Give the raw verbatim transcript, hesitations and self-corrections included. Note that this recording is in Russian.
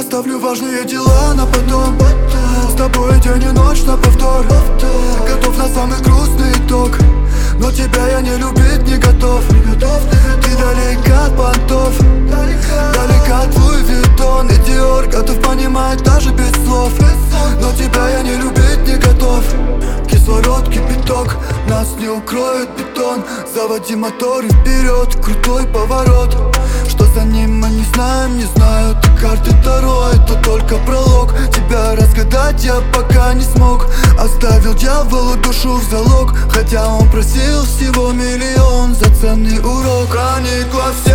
Оставлю важные дела на потом. С тобой день и ночь на повтор. Готов на самый грустный итог, но тебя я не любить не готов. Ты далека от понтов, далека от Луи Виттон и Диор. Готов понимать даже без слов, но тебя я не любить не готов. Кислород, кипяток, нас не укроет бетон. Заводи мотор и вперед, крутой поворот. Что за ним мы не знаем, не знаю. Ты карты Таро, это только пролог. Тебя разгадать я пока не смог. Оставил дьяволу душу в залог, хотя он просил всего миллион за ценный урок. Проникла в